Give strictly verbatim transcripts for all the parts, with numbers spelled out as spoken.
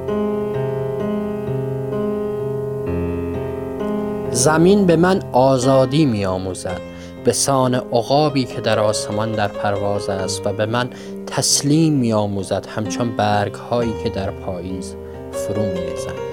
زمین به من آزادی می آموزد، به سان عقابی که در آسمان در پرواز است، و به من تسلیم می آموزد همچون برگ هایی که در پاییز فرو می ریزند.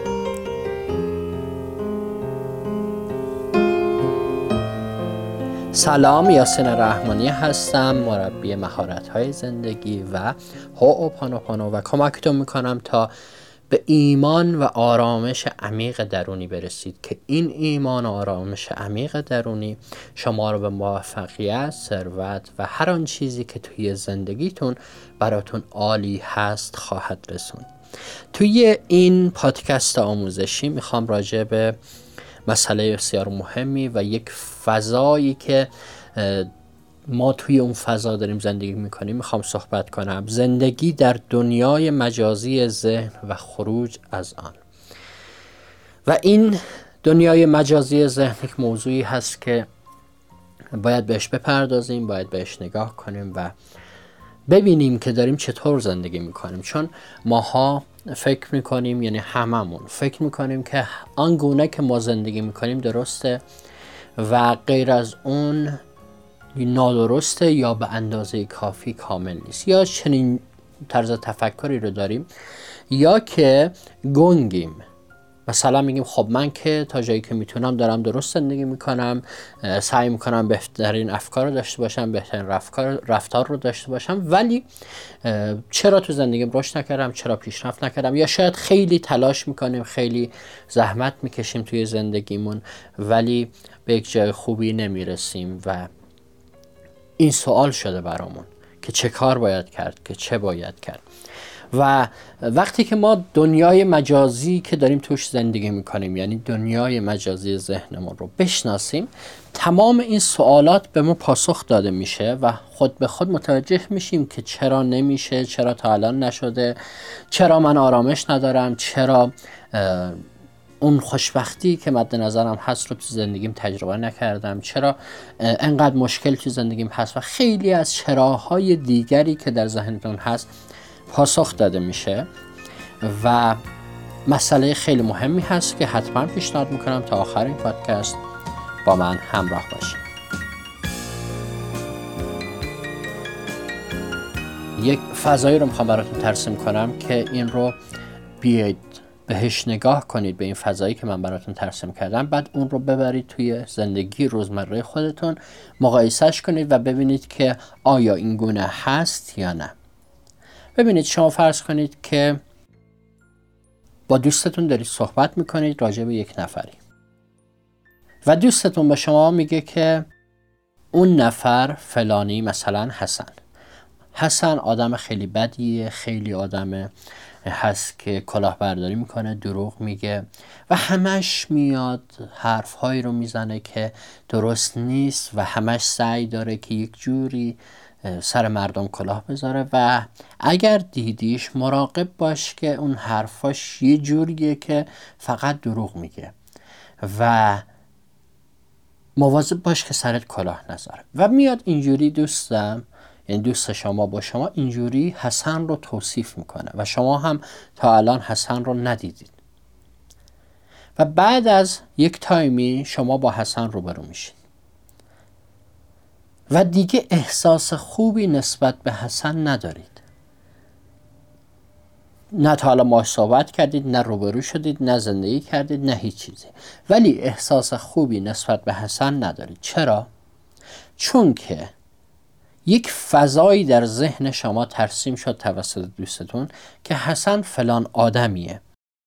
سلام، یاسین رحمانی هستم، مربی مهارت های زندگی و هوآپانوپانو، و کمکتون میکنم تا به ایمان و آرامش عمیق درونی برسید که این ایمان و آرامش عمیق درونی شما رو به موفقیت، ثروت و هر آن چیزی که توی زندگیتون براتون عالی هست خواهد رسوند. توی این پادکست آموزشی میخوام راجع به مسئله بسیار مهمی و یک فضایی که ما توی اون فضا داریم زندگی میکنیم میخوام صحبت کنم. زندگی در دنیای مجازی ذهن و خروج از آن. و این دنیای مجازی ذهن یک موضوعی هست که باید بهش بپردازیم، باید بهش نگاه کنیم و ببینیم که داریم چطور زندگی میکنیم. چون ماها فکر میکنیم، یعنی هممون فکر میکنیم که آنگونه که ما زندگی میکنیم درسته و غیر از اون نادرسته یا به اندازه کافی کامل نیست، یا چنین طرز تفکری رو داریم، یا که گنگیم. مثلا میگیم خب من که تا جایی که میتونم دارم درست زندگی میکنم، سعی میکنم بهترین افکار رو داشته باشم، بهترین رفتار رو داشته باشم، ولی چرا تو زندگیم رشد نکردم، چرا پیشرفت نکردم؟ یا شاید خیلی تلاش میکنیم، خیلی زحمت میکشیم توی زندگیمون ولی به یک جای خوبی نمیرسیم و این سوال شده برامون که چه کار باید کرد، که چه باید کرد. و وقتی که ما دنیای مجازی که داریم توش زندگی میکنیم، یعنی دنیای مجازی ذهنمون رو بشناسیم، تمام این سوالات به ما پاسخ داده میشه و خود به خود متوجه میشیم که چرا نمیشه، چرا تا الان نشده، چرا من آرامش ندارم، چرا اون خوشبختی که مد نظرم هست رو تو زندگیم تجربه نکردم، چرا انقدر مشکل تو زندگیم هست و خیلی از چراهای دیگری که در ذهنتون هست پاسخ داده میشه. و مسئله خیلی مهمی هست که حتما پیشنهاد میکنم تا آخر این پادکست با من همراه باشید. یک فضایی رو میخوام براتون ترسیم کنم که این رو بیاید بهش نگاه کنید، به این فضایی که من براتون ترسیم کردم، بعد اون رو ببرید توی زندگی روزمره خودتون، مقایسهش کنید و ببینید که آیا این گونه هست یا نه. ببینید، شما فرض کنید که با دوستتون دارید صحبت میکنید راجع به یک نفری و دوستتون به شما میگه که اون نفر فلانی، مثلا حسن حسن آدم خیلی بدیه، خیلی آدم هست که کلاهبرداری میکنه، دروغ میگه و همش میاد حرفهایی رو میزنه که درست نیست و همش سعی داره که یک جوری سر مردم کلاه بذاره و اگر دیدیش مراقب باش که اون حرفاش یه جوریه که فقط دروغ میگه و مواظب باش که سرت کلاه نذاره. و میاد اینجوری دوستم، یعنی دوست شما با شما اینجوری حسن رو توصیف میکنه و شما هم تا الان حسن رو ندیدید و بعد از یک تایمی شما با حسن روبرو میشید و دیگه احساس خوبی نسبت به حسن ندارید. نه تا حالا باهاش صحبت کردید، نه روبرو شدید، نه زندگی کردید، نه هیچ چیزی، ولی احساس خوبی نسبت به حسن ندارید. چرا؟ چون که یک فضایی در ذهن شما ترسیم شد توسط دوستتون که حسن فلان آدمیه،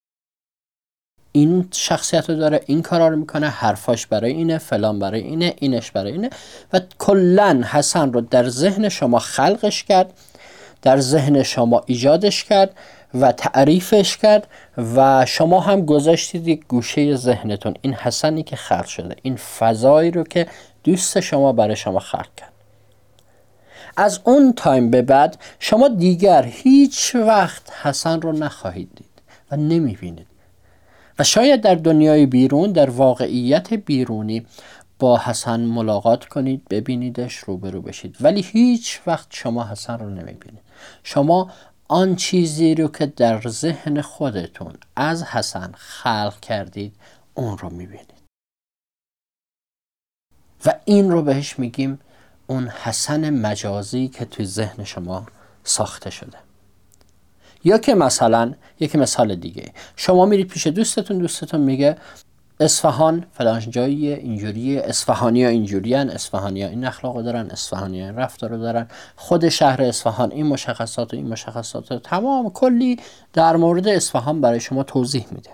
این شخصیت رو داره، این کارا رو میکنه، حرفاش برای اینه، فلان برای اینه، اینش برای اینه و کلن حسن رو در ذهن شما خلقش کرد، در ذهن شما ایجادش کرد و تعریفش کرد و شما هم گذاشتید یک گوشه ذهنتون این حسنی که خلق شده، این فضایی رو که دوست شما برای شما خلق کرد. از اون تایم به بعد شما دیگر هیچ وقت حسن رو نخواهید دید و نمیبینید و شاید در دنیای بیرون، در واقعیت بیرونی با حسن ملاقات کنید، ببینیدش، روبرو بشید، ولی هیچ وقت شما حسن رو نمیبینید. شما آن چیزی رو که در ذهن خودتون از حسن خلق کردید اون رو میبینید و این رو بهش میگیم اون حسن مجازی که توی ذهن شما ساخته شده. یا که مثلا یک مثال دیگه، شما میرید پیش دوستتون، دوستتون میگه اصفهان فلان جاییه، اینجوریه، اصفهانی‌ها اینجوریان، اصفهانی‌ها این اخلاقو دارن، اصفهانی‌ها این رفتارو دارن، خود شهر اصفهان این مشخصات و این مشخصات و تمام کلی در مورد اصفهان برای شما توضیح میده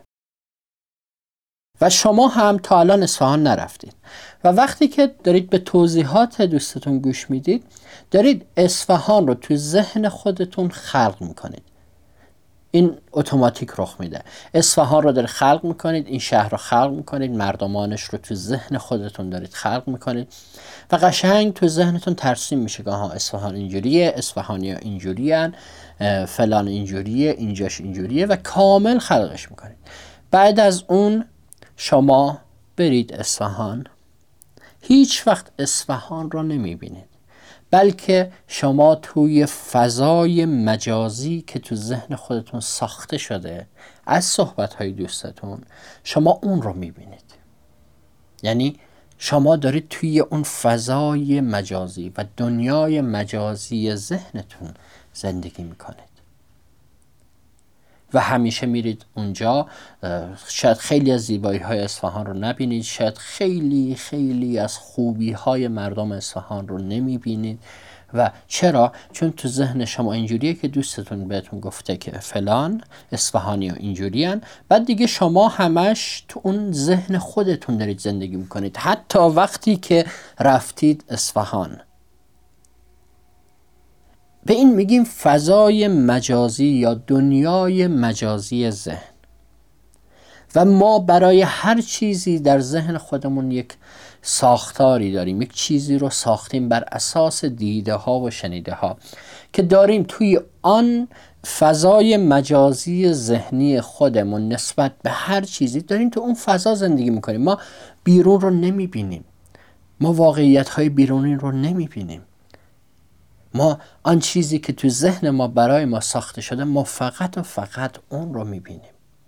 و شما هم تا الان اصفهان نرفتید و وقتی که دارید به توضیحات دوستتون گوش میدید دارید اصفهان رو تو ذهن خودتون خلق میکنید. این اتوماتیک رخ میده. اصفهان رو دارید خلق میکنید، این شهر رو خلق میکنید، مردمانش رو تو ذهن خودتون دارید خلق میکنید و قشنگ تو ذهنتون ترسیم میشه که ها اصفهان اینجوریه، اصفهانی‌ها اینجوریان، فلان اینجوریه، اینجاش اینجوریه و کامل خلقش میکنید. بعد از اون شما برید اصفهان، هیچ وقت اصفهان رو نمیبینید، بلکه شما توی فضای مجازی که تو ذهن خودتون ساخته شده از صحبت‌های دوستتون شما اون رو میبینید. یعنی شما دارید توی اون فضای مجازی و دنیای مجازی ذهنتون زندگی میکنید و همیشه میرید اونجا. شاید خیلی از زیبایی های اصفهان رو نبینید، شاید خیلی خیلی از خوبی های مردم اصفهان رو نمیبینید. و چرا؟ چون تو ذهن شما اینجوریه که دوستتون بهتون گفته که فلان اصفهانی ها اینجوریان، بعد دیگه شما همش تو اون ذهن خودتون دارید زندگی میکنید حتی وقتی که رفتید اصفهان. به این میگیم فضای مجازی یا دنیای مجازی ذهن. و ما برای هر چیزی در ذهن خودمون یک ساختاری داریم، یک چیزی رو ساختیم بر اساس دیده ها و شنیده ها که داریم توی آن فضای مجازی ذهنی خودمون نسبت به هر چیزی داریم تو اون فضا زندگی میکنیم. ما بیرون رو نمیبینیم، ما واقعیت های بیرونی رو نمیبینیم، ما آن چیزی که تو ذهن ما برای ما ساخته شده ما فقط و فقط اون رو میبینیم.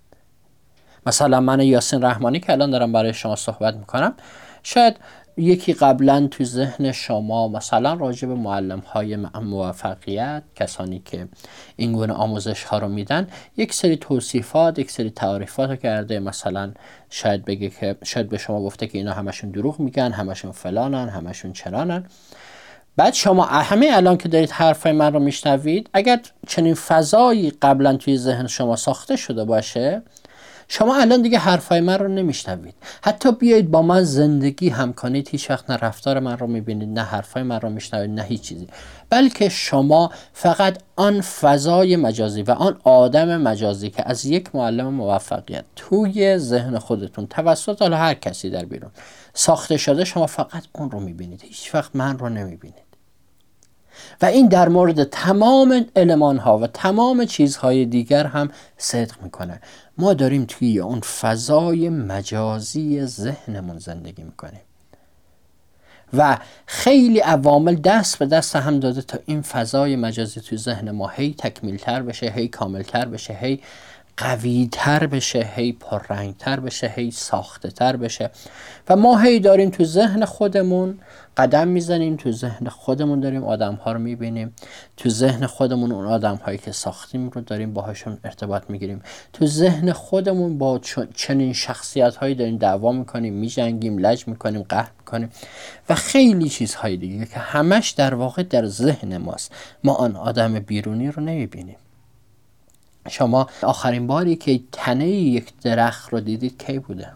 مثلا من یاسین رحمانی که الان دارم برای شما صحبت میکنم، شاید یکی قبلا تو ذهن شما مثلا راجع به معلم های موفقیت، کسانی که این گونه آموزش ها رو میدن، یک سری توصیفات، یک سری تعریفات رو کرده. مثلا شاید بگه که شاید به شما گفته که اینا همشون دروغ میگن، همشون فلانن، همشون چرانن. بعد شما همه الان که دارید حرفای من رو میشنوید، اگر چنین فضایی قبلا توی ذهن شما ساخته شده باشه، شما الان دیگه حرفای من رو نمیشنوید. حتی بیایید با من زندگی هم کنید، هیچ وقت نه رفتار من رو میبینید، نه حرفای من رو میشنوید، نه هیچ چیزی، بلکه شما فقط آن فضای مجازی و آن آدم مجازی که از یک معلم موفقیت توی ذهن خودتون توسط حالا هر کسی در بیرون ساخته شده، شما فقط اون رو میبینید، هیچ وقت من رو نمیبینید. و این در مورد تمام المان ها و تمام چیزهای دیگر هم صدق میکنه. ما داریم توی اون فضای مجازی ذهنمون زندگی میکنیم و خیلی عوامل دست به دست هم داده تا این فضای مجازی توی ذهن ما هی تکمیل تر بشه، هی کامل تر بشه، هی قوی تر بشه، هی پررنگ تر بشه، هی ساخته تر بشه. و ما هی داریم تو ذهن خودمون قدم میزنیم، تو ذهن خودمون داریم آدم ها رو میبینیم، تو ذهن خودمون اون آدم هایی که ساختیم رو داریم باهاشون ارتباط میگیریم، تو ذهن خودمون با چنین شخصیت هایی داریم دعوا میکنیم، میجنگیم، لج میکنیم، قهر میکنیم و خیلی چیزهای دیگه که همش در واقع در ذهن ماست. ما آن آدم بیرونی رو نمیبینیم. شما آخرین باری که تنه یک درخت رو دیدید کی بوده؟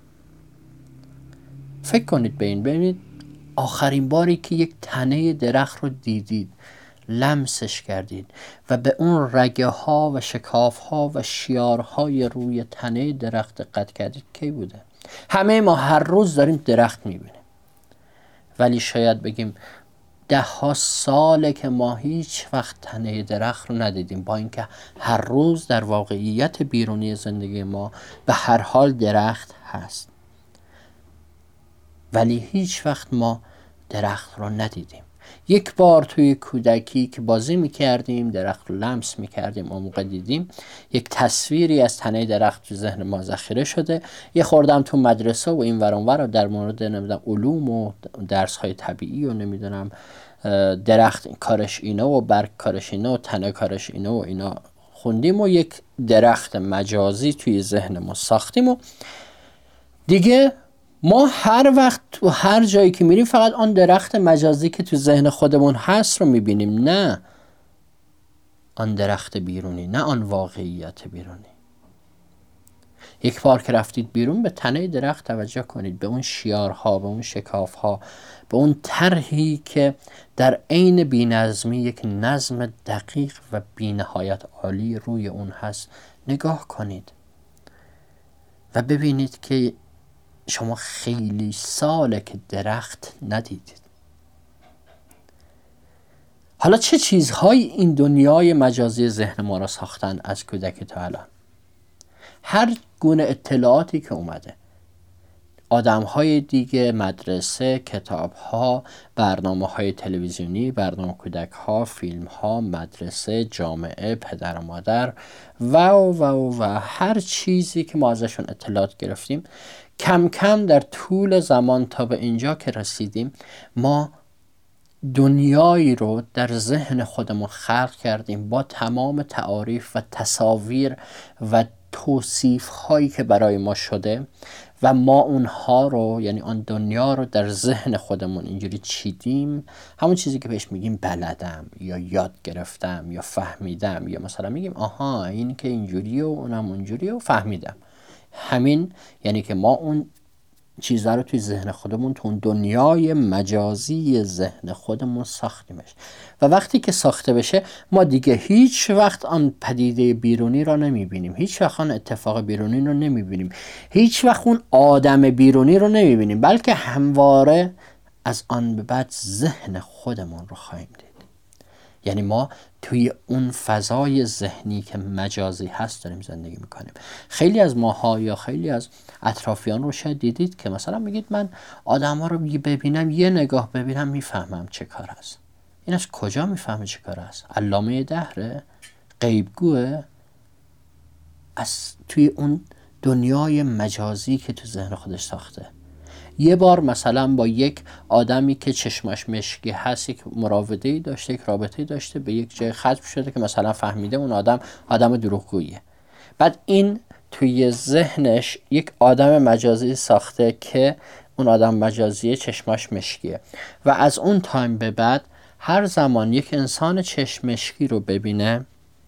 فکر کنید به این، ببینید آخرین باری که یک تنه درخت رو دیدید، لمسش کردید و به اون رگه ها و شکاف ها و شیارهای روی تنه درخت دقت کردید کی بوده؟ همه ما هر روز داریم درخت میبینیم، ولی شاید بگیم ده ها ساله که ما هیچ وقت تنه درخت رو ندیدیم، با اینکه هر روز در واقعیت بیرونی زندگی ما به هر حال درخت هست، ولی هیچ وقت ما درخت رو ندیدیم. یک بار توی کودکی که بازی میکردیم، درخت رو لمس میکردیم، اون موقع دیدیم یک تصویری از تنه درخت تو ذهن ما ذخیره شده. یه خوردم تو مدرسه و این ور اون ور در مورد نمیدونم علوم و درس های طبیعی و نمیدونم درخت کارش اینه و برگ کارش اینه و تنه کارش اینه و اینا خوندیم و یک درخت مجازی توی ذهن ما ساختیم و دیگه ما هر وقت تو هر جایی که میریم فقط آن درخت مجازی که تو ذهن خودمون هست رو میبینیم، نه آن درخت بیرونی، نه آن واقعیت بیرونی. یک بار که رفتید بیرون به تنه درخت توجه کنید، به اون شیارها، به اون شکافها، به اون طرحی که در عین بی‌نظمی یک نظم دقیق و بی‌نهایت عالی روی اون هست نگاه کنید و ببینید که شما خیلی ساله که درخت ندیدید. حالا چه چیزهایی این دنیای مجازی ذهن ما را ساختن از کودکی تا الان؟ هر گونه اطلاعاتی که اومده، آدم‌های دیگه، مدرسه، کتاب‌ها، برنامه‌های تلویزیونی، برنامه کودک‌ها، فیلم‌ها، مدرسه، جامعه، پدر و مادر و و و هر چیزی که ما ازشون اطلاعات گرفتیم، کم کم در طول زمان تا به اینجا که رسیدیم ما دنیایی رو در ذهن خودمون خلق کردیم با تمام تعاریف و تصاویر و توصیف هایی که برای ما شده و ما اونها رو، یعنی آن دنیا رو در ذهن خودمون اینجوری چیدیم. همون چیزی که بهش میگیم بلدم یا یاد گرفتم یا فهمیدم، یا مثلا میگیم آها این که اینجوریه و اونم اونجوریه و فهمیدم. همین یعنی که ما اون چیزا رو توی ذهن خودمون، تو اون دنیای مجازی ذهن خودمون ساختیمش و وقتی که ساخته بشه ما دیگه هیچ وقت آن پدیده بیرونی رو نمیبینیم، هیچ وقت آن اتفاق بیرونی رو نمیبینیم، هیچ وقت اون آدم بیرونی رو نمیبینیم، بلکه همواره از آن به بعد ذهن خودمون رو خواهیم دید. یعنی ما توی اون فضای ذهنی که مجازی هست داریم زندگی میکنیم. خیلی از ماها یا خیلی از اطرافیان رو شاید دیدید که مثلا میگید من آدم ها رو ببینم، یه نگاه ببینم میفهمم چه کار است. این از کجا میفهمه چه کار است؟ علامه دهره؟ غیبگوه؟ از توی اون دنیای مجازی که تو ذهن خودش ساخته. یه بار مثلا با یک آدمی که چشمش مشکی هست یک مراوده‌ای داشته، یک رابطه‌ای داشته، به یک جای ختم شده که مثلا فهمیده اون آدم آدم دروغگوییه. بعد این توی ذهنش یک آدم مجازی ساخته که اون آدم مجازی چشمش مشکیه و از اون تایم به بعد هر زمان یک انسان چشم مشکی رو ببینه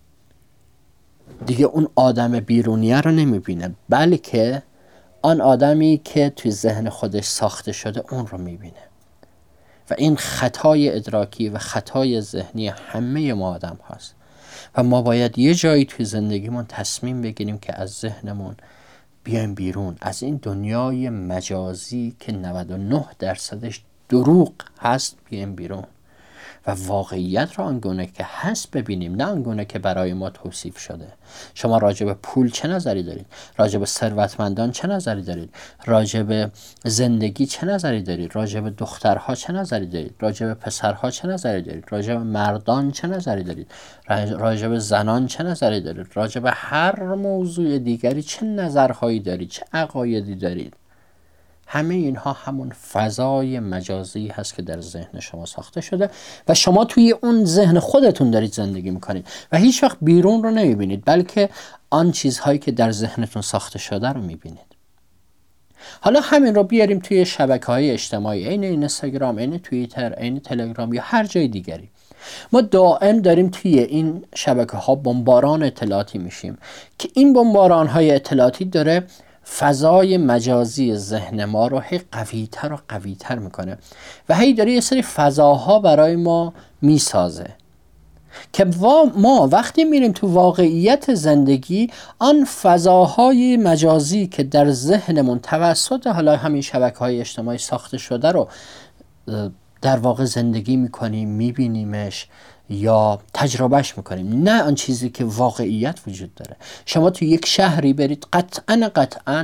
دیگه اون آدم بیرونیه رو نمیبینه، بلکه آن آدمی که توی ذهن خودش ساخته شده اون رو میبینه. و این خطای ادراکی و خطای ذهنی همه ما آدم هست و ما باید یه جایی توی زندگیمون تصمیم بگیریم که از ذهنمون بیایم بیرون، از این دنیای مجازی که نود و نه درصدش دروغ هست بیایم بیرون و واقعیت را آنگونه که هست ببینیم، نه آنگونه که برای ما توصیف شده. شما راجع به پول چه نظری دارید؟ راجع به ثروتمندان چه نظری دارید؟ راجع به زندگی چه نظری دارید؟ راجع به دخترها چه نظری دارید؟ راجع به پسرها چه نظری دارید؟ راجع به مردان چه نظری دارید؟ راجع به زنان چه نظری دارید؟ راجع به هر موضوع دیگری چه نظرهایی دارید؟ چه عقایدی دارید؟ همه اینها همون فضای مجازی هست که در ذهن شما ساخته شده و شما توی اون ذهن خودتون دارید زندگی میکنید و هیچ وقت بیرون رو نمیبینید، بلکه آن چیزهایی که در ذهنتون ساخته شده رو میبینید. حالا همین رو بیاریم توی شبکه‌های اجتماعی، این اینستاگرام، این توییتر، این تلگرام یا هر جای دیگری. ما دائم داریم توی این شبکه‌ها بمباران اطلاعاتی میشیم که این بمباران‌های اطلاعاتی داره فضای مجازی ذهن ما رو هی قوی‌تر و قوی‌تر میکنه و هی داره یه سری فضاها برای ما میسازه که ما وقتی میریم تو واقعیت زندگی آن فضاهای مجازی که در ذهنمون توسط حالا همین شبکه‌های اجتماعی ساخته شده رو در واقع زندگی میکنیم، میبینیمش یا تجربهش میکنیم، نه آن چیزی که واقعیت وجود داره. شما تو یک شهری برید قطعاً قطعاً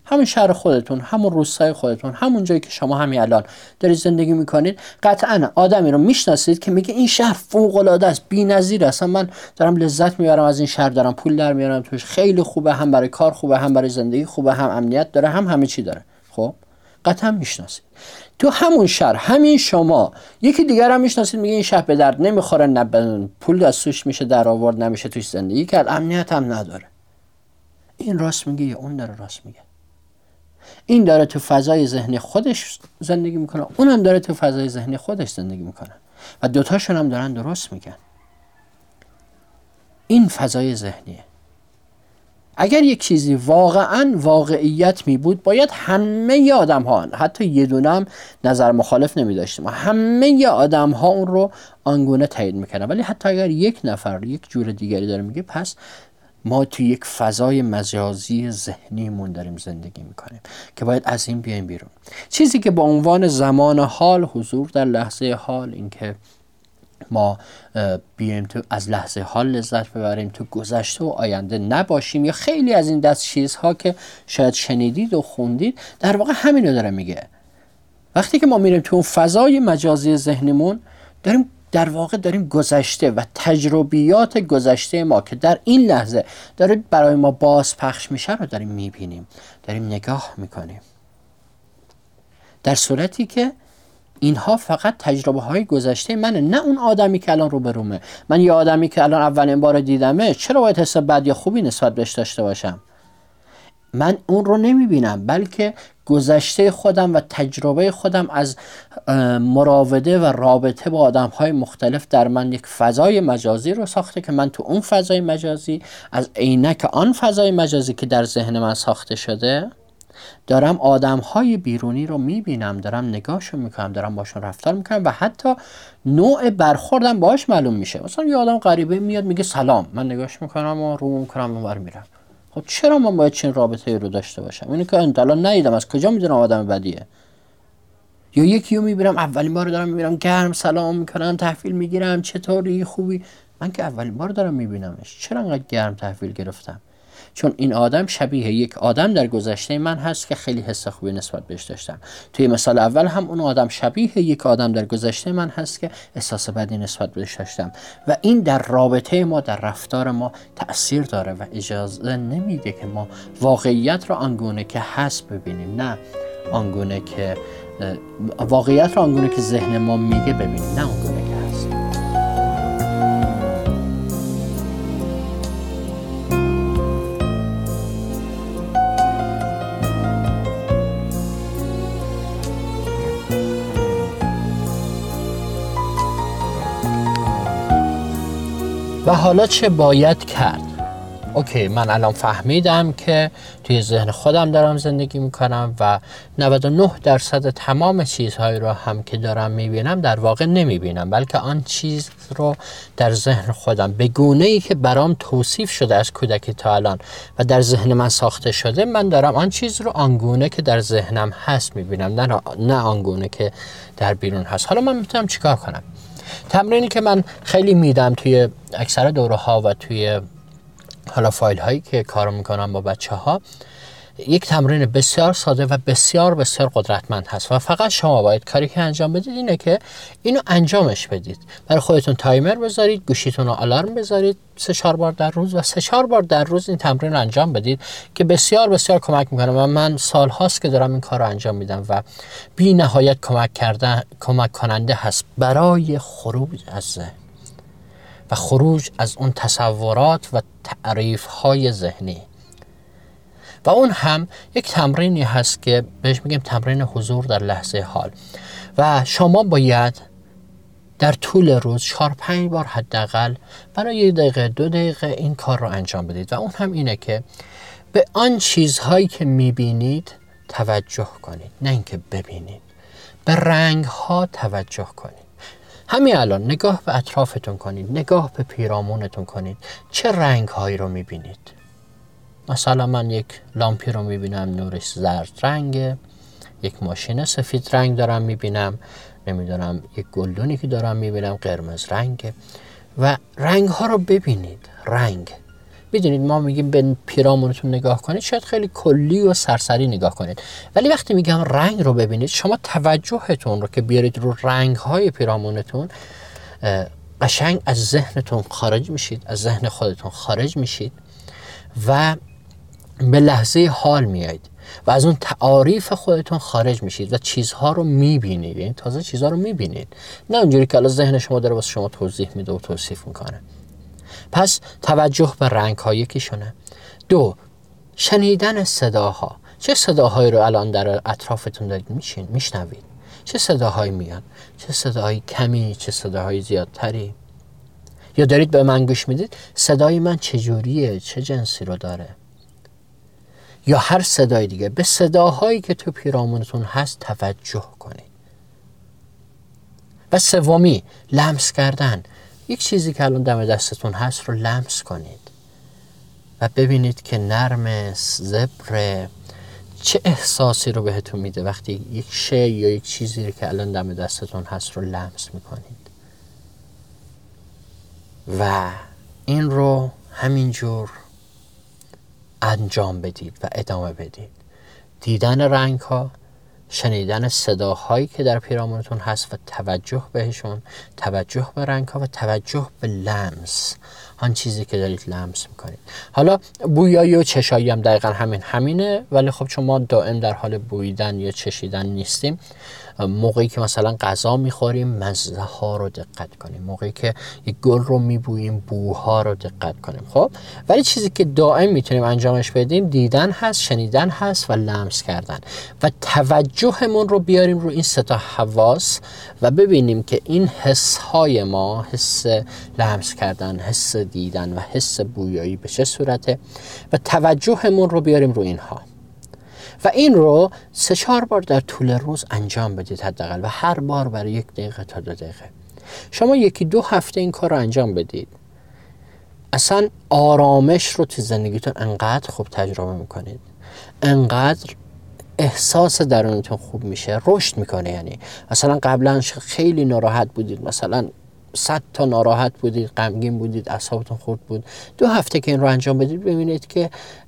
همون شهر خودتون، همون روستای خودتون، همون جایی که شما همین الان دارید زندگی میکنید، قطعا آدمی رو میشناسید که میگه این شهر فوق العاده است، بی‌نظیره، اصلا من دارم لذت میبرم از این شهر، دارم پول در میارم توش، خیلی خوبه، هم برای کار خوبه، هم برای زندگی خوبه، هم امنیت داره، هم همه چی داره. خب قطعا میشناسید. تو همون شهر همین شما یکی دیگر هم میشناسید میگه این شهر به درد نمیخوره، نه پول از توش میشه در آورد، نمیشه توش زندگی کرد، امنیت هم نداره. این راست میگه یا اون داره راست میگه؟ این داره تو فضای ذهنی خودش زندگی میکنه، اونم داره تو فضای ذهنی خودش زندگی میکنه و دوتاشون هم دارن درست میگن. این فضای ذهنیه. اگر یک چیزی واقعا واقعیت می بود، باید همه آدم ها، حتی یه دونه هم نظر مخالف نمی داشتیم، همه آدم ها اون رو آنگونه تایید میکنن. ولی حتی اگر یک نفر یک جور دیگری داره میگه، پس ما تو یک فضای مجازی ذهنیمون داریم زندگی میکنیم که باید از این بیایم بیرون. چیزی که با عنوان زمان حال، حضور در لحظه حال، این که ما بیایم تو از لحظه حال لذت ببریم، تو گذشته و آینده نباشیم، یا خیلی از این دست چیزها که شاید شنیدید و خوندید، در واقع همینو داره میگه. وقتی که ما میریم تو اون فضای مجازی ذهنمون، داریم در واقع داریم گذشته و تجربیات گذشته ما که در این لحظه داره برای ما باز پخش میشه رو داریم میبینیم، داریم نگاه میکنیم، در صورتی که اینها فقط تجربه های گذشته منه، نه اون آدمی که الان روبرومه. من یه آدمی که الان اولین بار دیدمه، چرا باید حس بد یا خوبی نسبت بهش داشته باشم؟ من اون رو نمیبینم، بلکه گذشته خودم و تجربه خودم از مراوده و رابطه با آدم های مختلف در من یک فضای مجازی رو ساخته که من تو اون فضای مجازی از عینک آن فضای مجازی که در ذهن من ساخته شده دارم آدم های بیرونی رو میبینم، دارم نگاهشون میکنم، دارم باشون رفتار میکنم و حتی نوع برخوردم باهاش معلوم میشه. مثلا یه آدم غریبه میاد میگه سلام، من نگاهش میکنم و رو میکنم اونور میرم. خب چرا من باید چنین رابطه‌ای رو داشته باشم؟ اینو که الان ندیدم، از کجا میدونم آدم بدیه؟ یا یکی رو میبینم اولین بار دارم میبینم، گرم سلام میکنم، تحویل میگیرم، چطوری، خوبی؟ من که اولین بار دارم میبینمش، چرا انقدر گرم تحویل گرفتم؟ چون این آدم شبیه یک آدم در گذشته من هست که خیلی حس خوبی نسبت بهش داشتم. توی مثال اول هم اون آدم شبیه یک آدم در گذشته من هست که احساس بدی نسبت بهش داشتم و این در رابطه ما، در رفتار ما تأثیر داره و اجازه نمیده که ما واقعیت رو آنگونه که هست ببینیم، نه آنگونه که واقعیت رو آنگونه که ذهن ما میگه ببینیم، نه آنگونه که هست. و حالا چه باید کرد؟ اوکی، من الان فهمیدم که توی ذهن خودم دارم زندگی میکنم و نود و نه درصد تمام چیزهایی رو هم که دارم میبینم در واقع نمیبینم، بلکه آن چیز رو در ذهن خودم به گونه‌ای که برام توصیف شده از کودکی تا الان و در ذهن من ساخته شده، من دارم آن چیز رو آنگونه که در ذهنم هست میبینم، نه نه آنگونه که در بیرون هست. حالا من میتونم چیکار کنم؟ تمرینی که من خیلی میدم توی اکثر دوره ها و توی حالا فایل هایی که کارو میکنم با بچه ها، یک تمرین بسیار ساده و بسیار بسیار قدرتمند هست و فقط شما باید کاری که انجام بدید اینه که اینو انجامش بدید. برای خودتون تایمر بذارید، گوشیتون رو آلارم بذارید سه چهار بار در روز و سه چهار بار در روز این تمرین رو انجام بدید که بسیار بسیار کمک میکنه و من سال هاست که دارم این کار رو انجام میدم و بی نهایت کمک کرده کمک کننده هست برای خروج از ذهن و خروج از اون تصورات و تعریف های ذهنی. و اون هم یک تمرینی هست که بهش میگیم تمرین حضور در لحظه حال و شما باید در طول روز چهار پنج بار حداقل برای یک دقیقه دو دقیقه این کار رو انجام بدید و اون هم اینه که به آن چیزهایی که میبینید توجه کنید، نه اینکه ببینید. به رنگ ها توجه کنید. همین الان نگاه به اطرافتون کنید، نگاه به پیرامونتون کنید، چه رنگ هایی رو میبینید؟ مثلا من یک لامپی رو میبینم نورش زرد رنگه، یک ماشین سفید رنگ دارم میبینم، نمیدونم یک گلدونی که دارم میبینم قرمز رنگه و رنگ ها رو ببینید. رنگ میدونید ما میگیم به پیرامونتون نگاه کنید، شاید خیلی کلی و سرسری نگاه کنید، ولی وقتی میگم رنگ رو ببینید، شما توجهتون رو که بیارید رو رنگ‌های پیرامونتون، قشنگ از ذهنتون خارج میشید، از ذهن خودتون خارج میشید و به لحظه حال میایید و از اون تعاریف خودتون خارج میشید و چیزها رو میبینید. یعنی تازه چیزها رو میبینید، نه اونجوری که الان ذهن شما داره واسه شما توضیح میده و توصیف میکنه. پس توجه به رنگ ها یکیشونه. دو، شنیدن صداها. چه صداهایی رو الان در اطرافتون دارید میشین میشنوید؟ چه صداهایی میاد؟ چه صداهایی کمی، چه صداهایی زیادتری؟ یا دارید به من گوش میدید صدای من چجوریه، چه جنسی رو داره؟ یا هر صدای دیگه. به صداهایی که تو پیرامونتون هست توجه کنید. و سومی، لمس کردن. یک چیزی که الان دم دستتون هست رو لمس کنید و ببینید که نرم، زبر، چه احساسی رو بهتون میده وقتی یک شی یا یک چیزی رو که الان دم دستتون هست رو لمس میکنید. و این رو همینجور انجام بدید و ادامه بدید. دیدن رنگ ها، شنیدن صداهایی که در پیرامونتون هست و توجه بهشون، توجه به رنگ ها و توجه به لمس، آن چیزی که دارید لمس میکنید. حالا بویایی و چشایی هم دقیقا همین همینه، ولی خب چون ما دائم در حال بویدن یا چشیدن نیستیم، موقعی که مثلا غذا میخوریم مزه ها رو دقت کنیم، موقعی که یک گل رو میبوییم بوها رو دقت کنیم. خب ولی چیزی که دائم میتونیم انجامش بدیم دیدن هست، شنیدن هست و لمس کردن و توجهمون رو بیاریم رو این سه تا حواس و ببینیم که این حس های ما، حس لمس کردن، حس دیدن و حس بویایی به چه صورته و توجهمون رو بیاریم رو اینها و این رو سه چهار بار در طول روز انجام بدید حداقل و هر بار برای یک دقیقه تا دو دقیقه. شما یکی دو هفته این کار رو انجام بدید، اصلا آرامش رو تو زندگیتون انقدر خوب تجربه میکنید، انقدر احساس درونتون خوب میشه، رشد میکنه. یعنی مثلا قبلا خیلی ناراحت بودید، مثلا صد تا ناراحت بودید، غمگین بودید، اعصابتون خورد بود، دو هفته که این رو انجام بدید ببینید که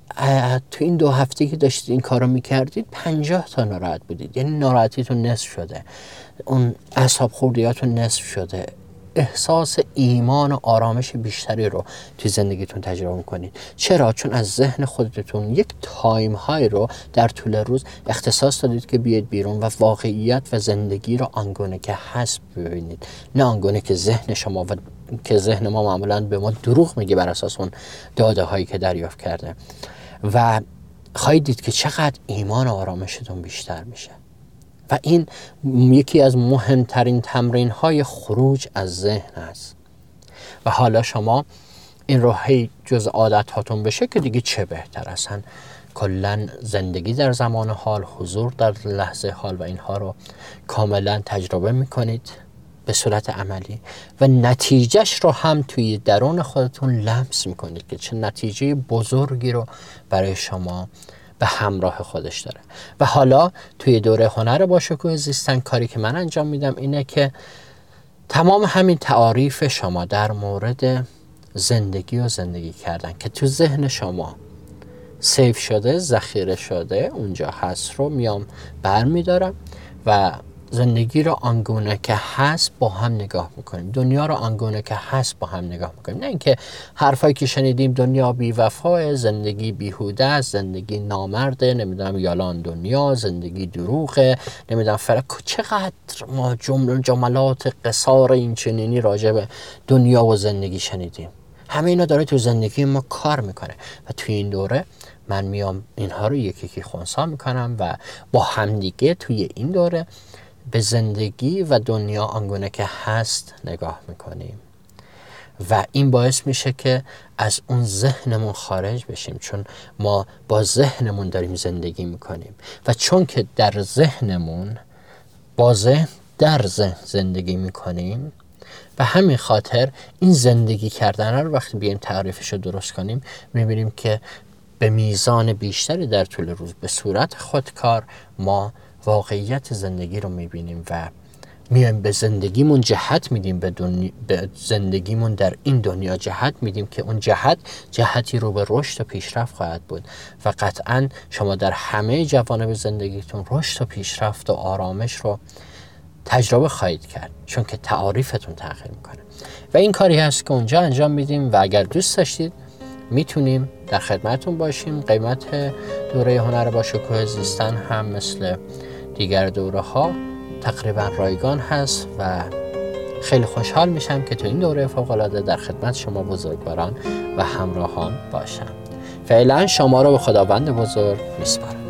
تو این دو هفته که داشتید این کارو میکردید پنجاه تا ناراحت بودید. یعنی ناراحتیتون نصف شده، اون اعصاب خوردیاتون نصف شده، احساس ایمان و آرامش بیشتری رو توی زندگیتون تجربه میکنید. چرا؟ چون از ذهن خودتون یک تایم های رو در طول روز اختصاص دادید که بیاید بیرون و واقعیت و زندگی رو آنگونه که هست ببینید، نه آنگونه که ذهن شما و که ذهن ما معمولاً به ما دروغ میگه بر اساس اون داده هایی که دریافت کرده. و خواهید دید که چقدر ایمان و آرامشتون بیشتر میشه و این یکی از مهمترین تمرین های خروج از ذهن است. و حالا شما این رو هی جز عادت هاتون بشه که دیگه چه بهتر، اصلا کلن زندگی در زمان حال، حضور در لحظه حال و اینها رو کاملا تجربه میکنید به صورت عملی و نتیجهش رو هم توی درون خودتون لمس میکنید که چه نتیجه بزرگی رو برای شما به همراه خودش داره. و حالا توی دوره هنر با شکوه زیستن کاری که من انجام میدم اینه که تمام همین تعاریف شما در مورد زندگی و زندگی کردن که تو ذهن شما سیف شده، ذخیره شده، اونجا هست رو میام برمیدارم و زندگی رو آنگونه که هست با هم نگاه میکنیم، دنیا رو آنگونه که هست با هم نگاه میکنیم. نه اینکه حرفایی که شنیدیم دنیا بی وفاه، زندگی بیهوده است، زندگی نامرده، نمیدونم یالان دنیا، زندگی دروغه، نمیدونم فرق. چقدر ما جمل جملات قصار این چنینی راجع به دنیا و زندگی شنیدیم. همه اینا داره تو زندگی ما کار میکنه و توی این دوره من میام اینها رو یکی یکی خنثی میکنم و با همدیگه توی این دوره به زندگی و دنیا آنگونه که هست نگاه میکنیم و این باعث میشه که از اون ذهنمون خارج بشیم، چون ما با ذهنمون داریم زندگی میکنیم و چون که در ذهنمون با ذهن در ذهن زندگی میکنیم و همین خاطر این زندگی کردن رو وقتی بیایم تعریفش رو درست کنیم میبینیم که به میزان بیشتری در طول روز به صورت خودکار ما واقعیت زندگی رو میبینیم و میایم به زندگیمون جهت میدیم، به, دنیا، به زندگیمون در این دنیا جهت میدیم که اون جهت جهتی رو به رشد و پیشرفت خواهد بود و قطعا شما در همه جوانب زندگیتون رشد و پیشرفت و آرامش رو تجربه خواهید کرد، چون که تعاریفتون تغییر میکنه و این کاری هست که اونجا انجام میدیم و اگر دوست داشتید میتونیم در خدمتون باشیم. قیمت دوره هنر با شکوه زیستن هم مثل دیگر دوره ها تقریبا رایگان هست و خیلی خوشحال میشم که تو این دوره فوق‌العاده در خدمت شما بزرگواران و همراهان باشم. فعلا شما رو به خداوند بزرگ میسپارم.